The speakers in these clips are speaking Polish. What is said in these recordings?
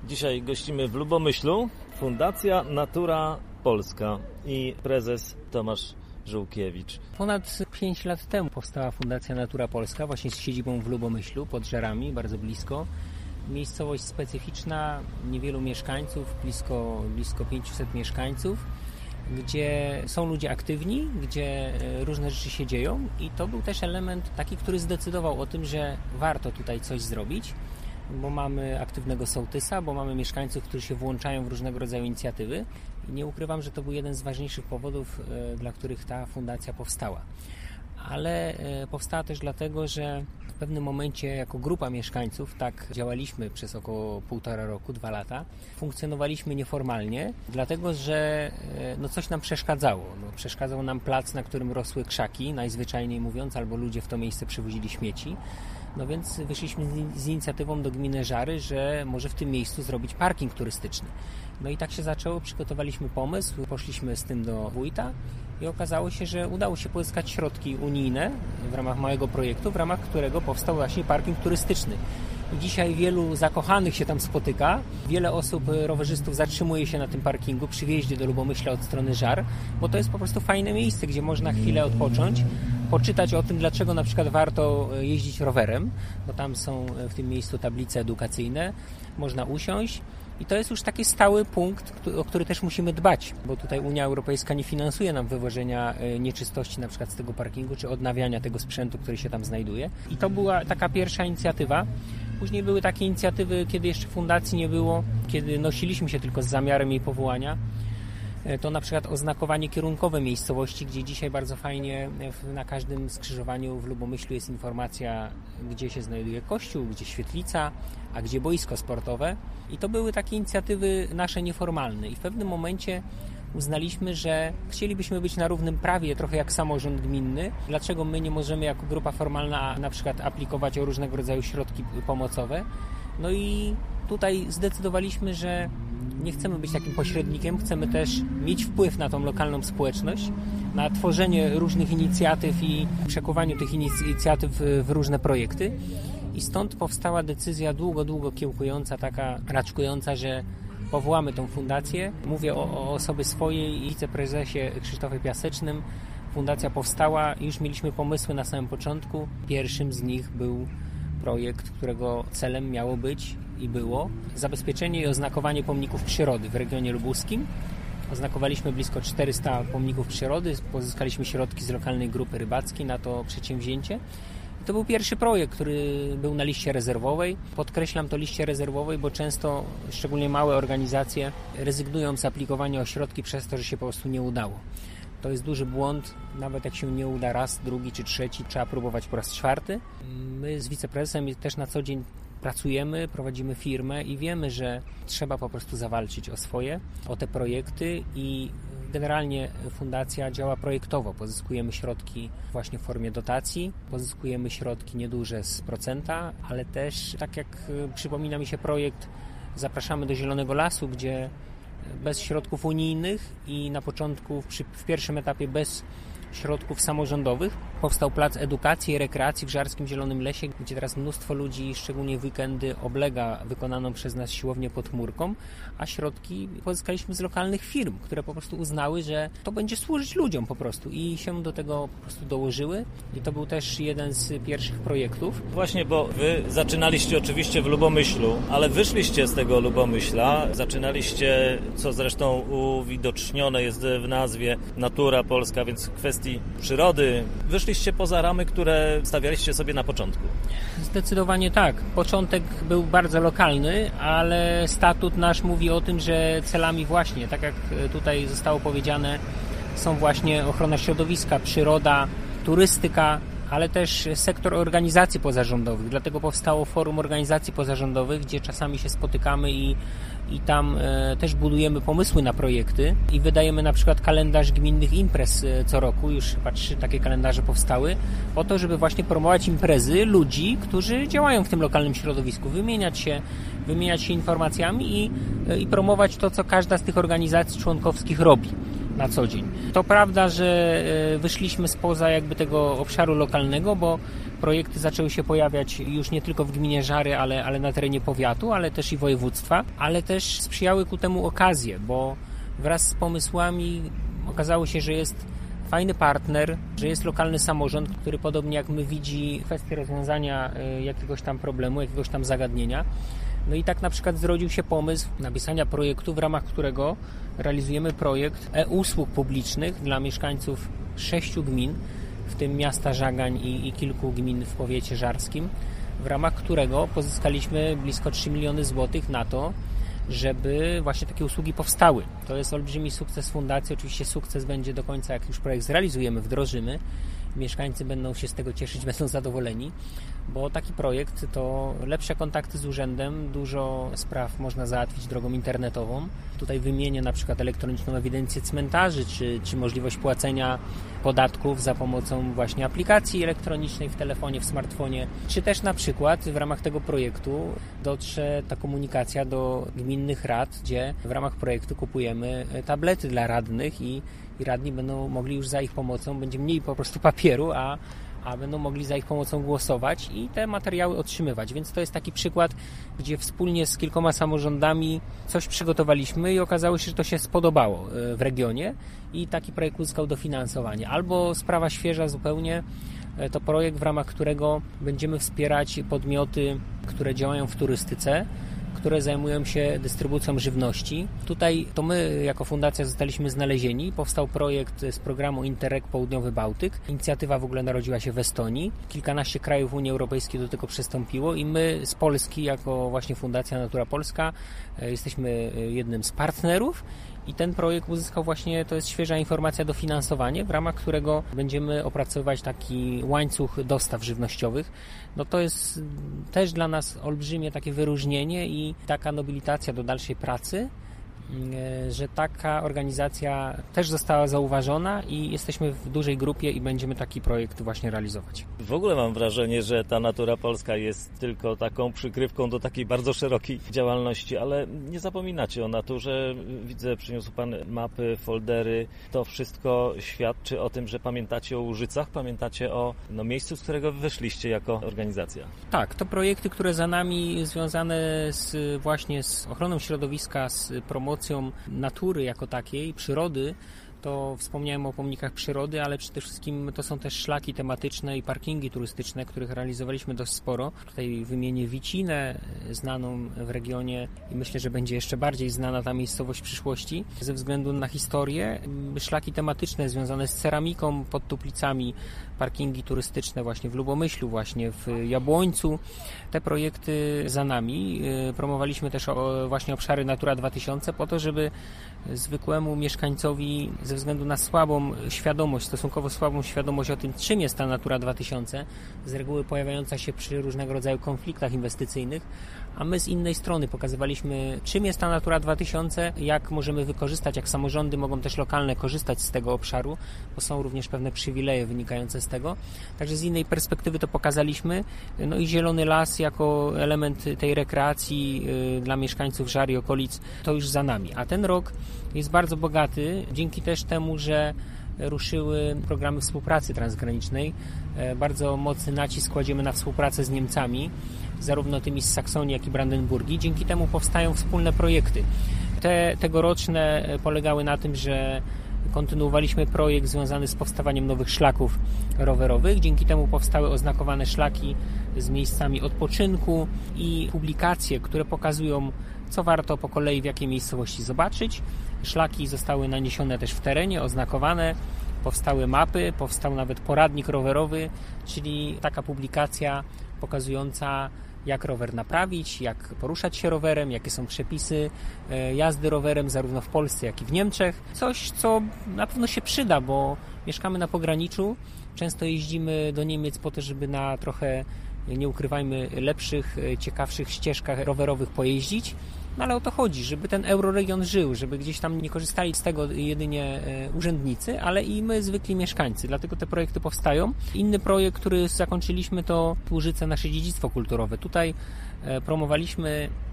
Dzisiaj gościmy w Lubomyślu Fundacja Natura Polska i prezes Tomasz Żółkiewicz. Ponad 5 lat temu powstała Fundacja Natura Polska, właśnie z siedzibą w Lubomyślu, pod Żerami, bardzo blisko. Miejscowość specyficzna, niewielu mieszkańców, blisko 500 mieszkańców, gdzie są ludzie aktywni, gdzie różne rzeczy się dzieją i to był też element taki, który zdecydował o tym, że warto tutaj coś zrobić, bo mamy aktywnego sołtysa, bo mamy mieszkańców, którzy się włączają w różnego rodzaju inicjatywy i nie ukrywam, że to był jeden z ważniejszych powodów, dla których ta fundacja powstała. Ale powstała też dlatego, że w pewnym momencie jako grupa mieszkańców, tak działaliśmy przez około 1,5 roku, 2 lata, funkcjonowaliśmy nieformalnie, dlatego że coś nam przeszkadzało. Przeszkadzał nam plac, na którym rosły krzaki, najzwyczajniej mówiąc, albo ludzie w to miejsce przywozili śmieci. Więc wyszliśmy z inicjatywą do gminy Żary, że może w tym miejscu zrobić parking turystyczny. I tak się zaczęło, przygotowaliśmy pomysł, poszliśmy z tym do wójta i okazało się, że udało się pozyskać środki unijne w ramach małego projektu, w ramach którego powstał właśnie parking turystyczny. I dzisiaj wielu zakochanych się tam spotyka, wiele osób, rowerzystów zatrzymuje się na tym parkingu przy wjeździe do Lubomyśla od strony Żar, bo to jest po prostu fajne miejsce, gdzie można chwilę odpocząć, poczytać o tym, dlaczego na przykład warto jeździć rowerem, bo tam są w tym miejscu tablice edukacyjne, można usiąść. I to jest już taki stały punkt, o który też musimy dbać, bo tutaj Unia Europejska nie finansuje nam wywożenia nieczystości na przykład z tego parkingu, czy odnawiania tego sprzętu, który się tam znajduje. I to była taka pierwsza inicjatywa. Później były takie inicjatywy, kiedy jeszcze fundacji nie było, kiedy nosiliśmy się tylko z zamiarem jej powołania. To na przykład oznakowanie kierunkowe miejscowości, gdzie dzisiaj bardzo fajnie na każdym skrzyżowaniu w Lubomyślu jest informacja, gdzie się znajduje kościół, gdzie świetlica, a gdzie boisko sportowe. I to były takie inicjatywy nasze nieformalne. I w pewnym momencie uznaliśmy, że chcielibyśmy być na równym prawie, trochę jak samorząd gminny. Dlaczego my nie możemy jako grupa formalna na przykład aplikować o różnego rodzaju środki pomocowe? I tutaj zdecydowaliśmy, że nie chcemy być takim pośrednikiem, chcemy też mieć wpływ na tą lokalną społeczność, na tworzenie różnych inicjatyw i przekuwaniu tych inicjatyw w różne projekty. I stąd powstała decyzja długo kiełkująca, taka raczkująca, że powołamy tą fundację. Mówię o osobie swojej i wiceprezesie Krzysztofie Piasecznym. Fundacja powstała i już mieliśmy pomysły na samym początku. Pierwszym z nich był projekt, którego celem miało być i było zabezpieczenie i oznakowanie pomników przyrody w regionie lubuskim. Oznakowaliśmy blisko 400 pomników przyrody, pozyskaliśmy środki z lokalnej grupy rybackiej na to przedsięwzięcie. To był pierwszy projekt, który był na liście rezerwowej. Podkreślam to liście rezerwowej, bo często, szczególnie małe organizacje, rezygnują z aplikowania o środki przez to, że się po prostu nie udało. To jest duży błąd, nawet jak się nie uda raz, drugi czy trzeci, trzeba próbować po raz 4. My z wiceprezesem też na co dzień pracujemy, prowadzimy firmę i wiemy, że trzeba po prostu zawalczyć o te projekty i generalnie fundacja działa projektowo. Pozyskujemy środki właśnie w formie dotacji, pozyskujemy środki nieduże z procenta, ale też, tak jak przypomina mi się projekt, zapraszamy do Zielonego Lasu, gdzie bez środków unijnych i na początku, w pierwszym etapie bez środków samorządowych powstał plac edukacji i rekreacji w Żarskim Zielonym Lesie, gdzie teraz mnóstwo ludzi, szczególnie w weekendy, oblega wykonaną przez nas siłownię pod chmurką, a środki pozyskaliśmy z lokalnych firm, które po prostu uznały, że to będzie służyć ludziom po prostu i się do tego po prostu dołożyły i to był też jeden z pierwszych projektów. Właśnie, bo wy zaczynaliście oczywiście w Lubomyślu, ale wyszliście z tego Lubomyśla, zaczynaliście, co zresztą uwidocznione jest w nazwie Natura Polska, więc w kwestii przyrody, wyszliście poza ramy, które stawialiście sobie na początku. Zdecydowanie tak. Początek był bardzo lokalny, ale statut nasz mówi o tym, że celami właśnie, tak jak tutaj zostało powiedziane, są właśnie ochrona środowiska, przyroda, turystyka, ale też sektor organizacji pozarządowych. Dlatego powstało Forum Organizacji Pozarządowych, gdzie czasami się spotykamy i tam też budujemy pomysły na projekty i wydajemy na przykład kalendarz gminnych imprez co roku, już chyba 3 takie kalendarze powstały, po to, żeby właśnie promować imprezy ludzi, którzy działają w tym lokalnym środowisku, wymieniać się informacjami i promować to, co każda z tych organizacji członkowskich robi. na co dzień. To prawda, że wyszliśmy spoza jakby tego obszaru lokalnego, bo projekty zaczęły się pojawiać już nie tylko w gminie Żary, ale na terenie powiatu, ale też i województwa, ale też sprzyjały ku temu okazje, bo wraz z pomysłami okazało się, że jest fajny partner, że jest lokalny samorząd, który podobnie jak my widzi kwestię rozwiązania jakiegoś tam problemu, jakiegoś tam zagadnienia. No i tak na przykład zrodził się pomysł napisania projektu, w ramach którego realizujemy projekt e-usług publicznych dla mieszkańców 6 gmin, w tym miasta Żagań i kilku gmin w powiecie żarskim, w ramach którego pozyskaliśmy blisko 3 miliony złotych na to, żeby właśnie takie usługi powstały. To jest olbrzymi sukces fundacji. Oczywiście sukces będzie do końca, jak już projekt zrealizujemy, wdrożymy. Mieszkańcy będą się z tego cieszyć, będą zadowoleni, bo taki projekt to lepsze kontakty z urzędem, dużo spraw można załatwić drogą internetową. Tutaj wymienię na przykład elektroniczną ewidencję cmentarzy, czy możliwość płacenia podatków za pomocą właśnie aplikacji elektronicznej w telefonie, w smartfonie, czy też na przykład w ramach tego projektu dotrze ta komunikacja do gminnych rad, gdzie w ramach projektu kupujemy tablety dla radnych i radni będą mogli już za ich pomocą, będzie mniej po prostu papieru, a będą mogli za ich pomocą głosować i te materiały otrzymywać. Więc to jest taki przykład, gdzie wspólnie z kilkoma samorządami coś przygotowaliśmy i okazało się, że to się spodobało w regionie i taki projekt uzyskał dofinansowanie. Albo sprawa świeża zupełnie, to projekt, w ramach którego będziemy wspierać podmioty, które działają w turystyce, które zajmują się dystrybucją żywności. Tutaj to my jako fundacja zostaliśmy znalezieni. Powstał projekt z programu Interreg Południowy Bałtyk. Inicjatywa w ogóle narodziła się w Estonii. Kilkanaście krajów Unii Europejskiej do tego przystąpiło i my z Polski jako właśnie Fundacja Natura Polska jesteśmy jednym z partnerów. I ten projekt uzyskał właśnie, to jest świeża informacja, dofinansowanie, w ramach którego będziemy opracowywać taki łańcuch dostaw żywnościowych. No to jest też dla nas olbrzymie takie wyróżnienie i taka nobilitacja do dalszej pracy, że taka organizacja też została zauważona i jesteśmy w dużej grupie i będziemy taki projekt właśnie realizować. W ogóle mam wrażenie, że ta Natura Polska jest tylko taką przykrywką do takiej bardzo szerokiej działalności, ale nie zapominacie o naturze. Widzę, przyniósł Pan mapy, foldery. To wszystko świadczy o tym, że pamiętacie o Łużycach, pamiętacie o miejscu, z którego wyszliście jako organizacja. Tak, to projekty, które za nami związane właśnie z ochroną środowiska, z promocją natury jako takiej, przyrody, to wspomniałem o pomnikach przyrody, ale przede wszystkim to są też szlaki tematyczne i parkingi turystyczne, których realizowaliśmy dość sporo. Tutaj wymienię Wicinę, znaną w regionie i myślę, że będzie jeszcze bardziej znana ta miejscowość w przyszłości ze względu na historię. Szlaki tematyczne związane z ceramiką pod Tuplicami, parkingi turystyczne właśnie w Lubomyślu, właśnie w Jabłońcu. Te projekty za nami. Promowaliśmy też właśnie obszary Natura 2000 po to, żeby zwykłemu mieszkańcowi ze względu na słabą świadomość, stosunkowo słabą świadomość o tym, czym jest ta Natura 2000, z reguły pojawiająca się przy różnego rodzaju konfliktach inwestycyjnych, a my z innej strony pokazywaliśmy, czym jest ta Natura 2000, jak możemy wykorzystać, jak samorządy mogą też lokalne korzystać z tego obszaru, bo są również pewne przywileje wynikające z tego. Także z innej perspektywy to pokazaliśmy. No i Zielony Las jako element tej rekreacji dla mieszkańców Żar i okolic to już za nami. A ten rok jest bardzo bogaty, dzięki też temu, że ruszyły programy współpracy transgranicznej. Bardzo mocny nacisk kładziemy na współpracę z Niemcami, zarówno tymi z Saksonii, jak i Brandenburgii. Dzięki temu powstają wspólne projekty. Te tegoroczne polegały na tym, że kontynuowaliśmy projekt związany z powstawaniem nowych szlaków rowerowych. Dzięki temu powstały oznakowane szlaki z miejscami odpoczynku i publikacje, które pokazują, co warto po kolei w jakiej miejscowości zobaczyć. Szlaki zostały naniesione też w terenie, oznakowane, powstały mapy, powstał nawet poradnik rowerowy, czyli taka publikacja pokazująca, jak rower naprawić, jak poruszać się rowerem, jakie są przepisy jazdy rowerem zarówno w Polsce, jak i w Niemczech. Coś, co na pewno się przyda, bo mieszkamy na pograniczu, często jeździmy do Niemiec po to, żeby na trochę, nie ukrywajmy, lepszych, ciekawszych ścieżkach rowerowych pojeździć. No ale o to chodzi, żeby ten euroregion żył, żeby gdzieś tam nie korzystali z tego jedynie urzędnicy, ale i my, zwykli mieszkańcy. Dlatego te projekty powstają. Inny projekt, który zakończyliśmy, to Łużyce, nasze dziedzictwo kulturowe. Tutaj promowaliśmy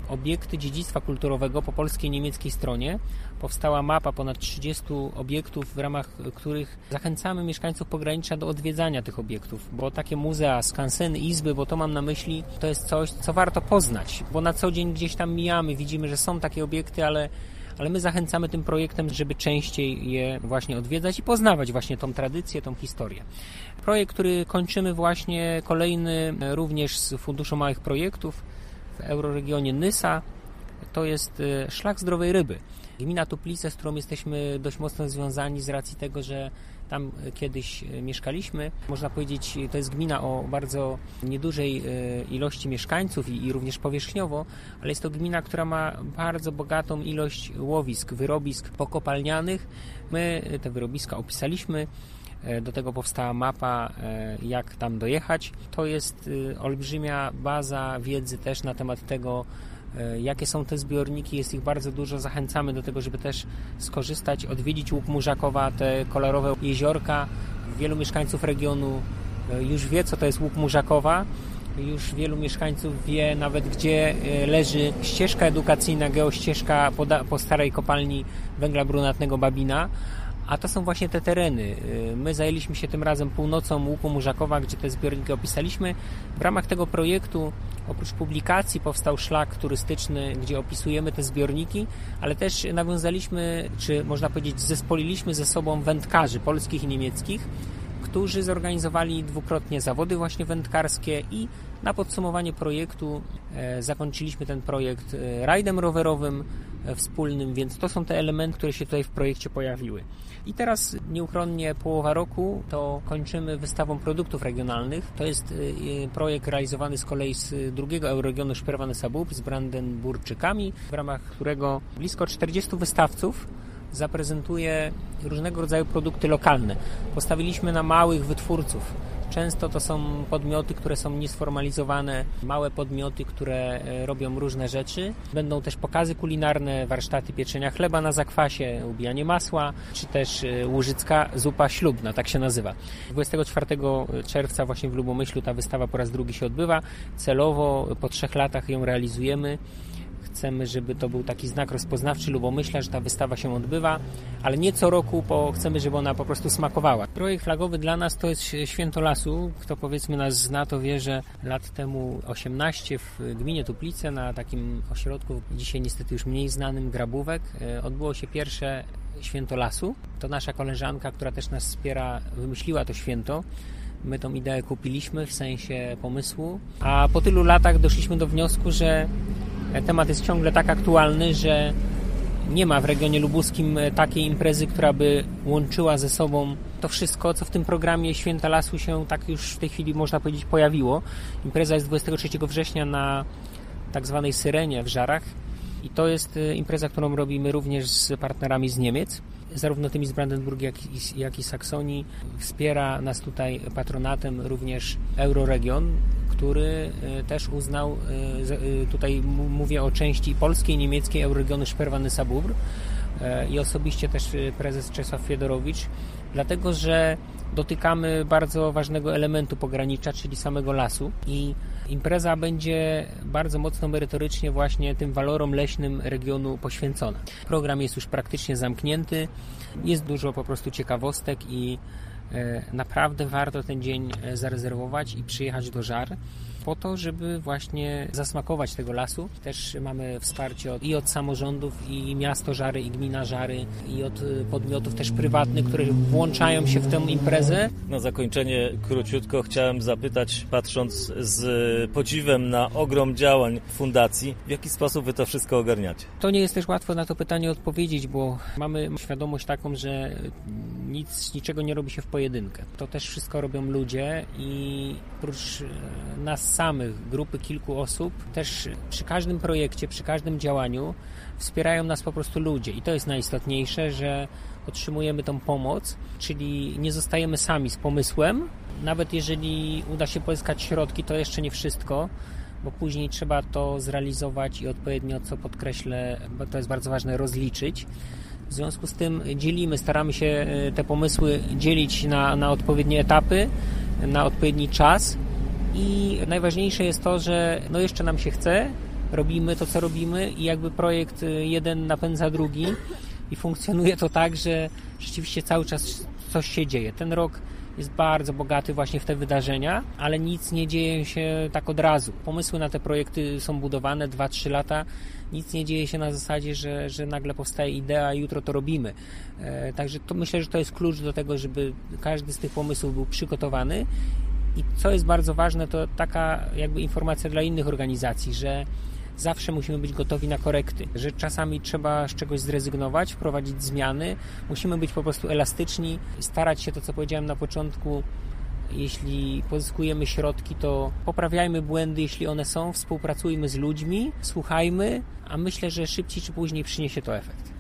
obiekty dziedzictwa kulturowego po polskiej i niemieckiej stronie. Powstała mapa ponad 30 obiektów, w ramach których zachęcamy mieszkańców pogranicza do odwiedzania tych obiektów, bo takie muzea, skanseny, izby, bo to mam na myśli, to jest coś, co warto poznać, bo na co dzień gdzieś tam mijamy, widzimy, że są takie obiekty, ale my zachęcamy tym projektem, żeby częściej je właśnie odwiedzać i poznawać właśnie tą tradycję, tą historię. Projekt, który kończymy właśnie, kolejny również z Funduszu Małych Projektów w euroregionie Nysa, to jest Szlak Zdrowej Ryby. Gmina Tuplice, z którą jesteśmy dość mocno związani z racji tego, że tam kiedyś mieszkaliśmy. Można powiedzieć, to jest gmina o bardzo niedużej ilości mieszkańców i również powierzchniowo, ale jest to gmina, która ma bardzo bogatą ilość łowisk, wyrobisk pokopalnianych. My te wyrobiska opisaliśmy. Do tego powstała mapa, jak tam dojechać. To jest olbrzymia baza wiedzy też na temat tego, jakie są te zbiorniki, jest ich bardzo dużo. Zachęcamy do tego, żeby też skorzystać, odwiedzić Łuk Murzakowa, te kolorowe jeziorka. Wielu mieszkańców regionu już wie, co to jest Łuk Murzakowa. Już wielu mieszkańców wie nawet, gdzie leży ścieżka edukacyjna, geościeżka po starej kopalni węgla brunatnego Babina. A to są właśnie te tereny. My zajęliśmy się tym razem północą Łuku Murzakowa, gdzie te zbiorniki opisaliśmy. W ramach tego projektu oprócz publikacji powstał szlak turystyczny, gdzie opisujemy te zbiorniki, ale też nawiązaliśmy, czy można powiedzieć zespoliliśmy ze sobą wędkarzy polskich i niemieckich, którzy zorganizowali dwukrotnie zawody właśnie wędkarskie i na podsumowanie projektu zakończyliśmy ten projekt rajdem rowerowym wspólnym, więc to są te elementy, które się tutaj w projekcie pojawiły. I teraz nieuchronnie połowa roku to kończymy wystawą produktów regionalnych. To jest projekt realizowany z kolei z drugiego euroregionu Sperwane Sabub z Brandenburczykami, w ramach którego blisko 40 wystawców zaprezentuje różnego rodzaju produkty lokalne. Postawiliśmy na małych wytwórców. Często to są podmioty, które są niesformalizowane, małe podmioty, które robią różne rzeczy. Będą też pokazy kulinarne, warsztaty pieczenia chleba na zakwasie, ubijanie masła, czy też łużycka zupa ślubna, tak się nazywa. 24 czerwca właśnie w Lubomyślu ta wystawa po raz drugi się odbywa. Celowo po 3 latach ją realizujemy. Chcemy, żeby to był taki znak rozpoznawczy Lubomyśla, że ta wystawa się odbywa, ale nie co roku, bo chcemy, żeby ona po prostu smakowała. Projekt flagowy dla nas to jest Święto Lasu. Kto powiedzmy nas zna, to wie, że lat temu 18 w gminie Tuplice na takim ośrodku, dzisiaj niestety już mniej znanym, Grabówek, odbyło się pierwsze Święto Lasu. To nasza koleżanka, która też nas wspiera, wymyśliła to święto. My tą ideę kupiliśmy w sensie pomysłu, a po tylu latach doszliśmy do wniosku, że temat jest ciągle tak aktualny, że nie ma w regionie lubuskim takiej imprezy, która by łączyła ze sobą to wszystko, co w tym programie Święta Lasu się tak już w tej chwili można powiedzieć pojawiło. Impreza jest 23 września na tak zwanej Syrenie w Żarach i to jest impreza, którą robimy również z partnerami z Niemiec, zarówno tymi z Brandenburgii, jak i Saksonii. Wspiera nas tutaj patronatem również Euroregion, który też uznał, tutaj mówię o części polskiej, niemieckiej Euroregionu Sperwane Sabubr i osobiście też prezes Czesław Fiedorowicz, dlatego że dotykamy bardzo ważnego elementu pogranicza, czyli samego lasu i impreza będzie bardzo mocno merytorycznie właśnie tym walorom leśnym regionu poświęcona. Program jest już praktycznie zamknięty, jest dużo po prostu ciekawostek i naprawdę warto ten dzień zarezerwować i przyjechać do Żar po to, żeby właśnie zasmakować tego lasu. Też mamy wsparcie i od samorządów, i miasto Żary, i gmina Żary, i od podmiotów też prywatnych, które włączają się w tę imprezę. Na zakończenie króciutko chciałem zapytać, patrząc z podziwem na ogrom działań fundacji, w jaki sposób wy to wszystko ogarniacie? To nie jest też łatwo na to pytanie odpowiedzieć, bo mamy świadomość taką, że niczego nie robi się w pojedynkę. To też wszystko robią ludzie i oprócz nas samych, grupy kilku osób, też przy każdym projekcie, przy każdym działaniu wspierają nas po prostu ludzie i to jest najistotniejsze, że otrzymujemy tą pomoc, czyli nie zostajemy sami z pomysłem. Nawet jeżeli uda się pozyskać środki, to jeszcze nie wszystko, bo później trzeba to zrealizować i odpowiednio, co podkreślę, bo to jest bardzo ważne, rozliczyć. W związku z tym staramy się te pomysły dzielić na odpowiednie etapy, na odpowiedni czas i najważniejsze jest to, że jeszcze nam się chce robimy to, co robimy i jakby projekt jeden napędza drugi i funkcjonuje to tak, że rzeczywiście cały czas coś się dzieje. Ten rok jest bardzo bogaty właśnie w te wydarzenia, ale nic nie dzieje się tak od razu. Pomysły na te projekty są budowane 2-3 lata. Nic nie dzieje się na zasadzie, że nagle powstaje idea i jutro to robimy. Także to myślę, że to jest klucz do tego, żeby każdy z tych pomysłów był przygotowany. I co jest bardzo ważne, to taka jakby informacja dla innych organizacji, że zawsze musimy być gotowi na korekty, że czasami trzeba z czegoś zrezygnować, wprowadzić zmiany. Musimy być po prostu elastyczni, starać się to, co powiedziałem na początku. Jeśli pozyskujemy środki, to poprawiajmy błędy, jeśli one są, współpracujmy z ludźmi, słuchajmy, a myślę, że szybciej czy później przyniesie to efekt.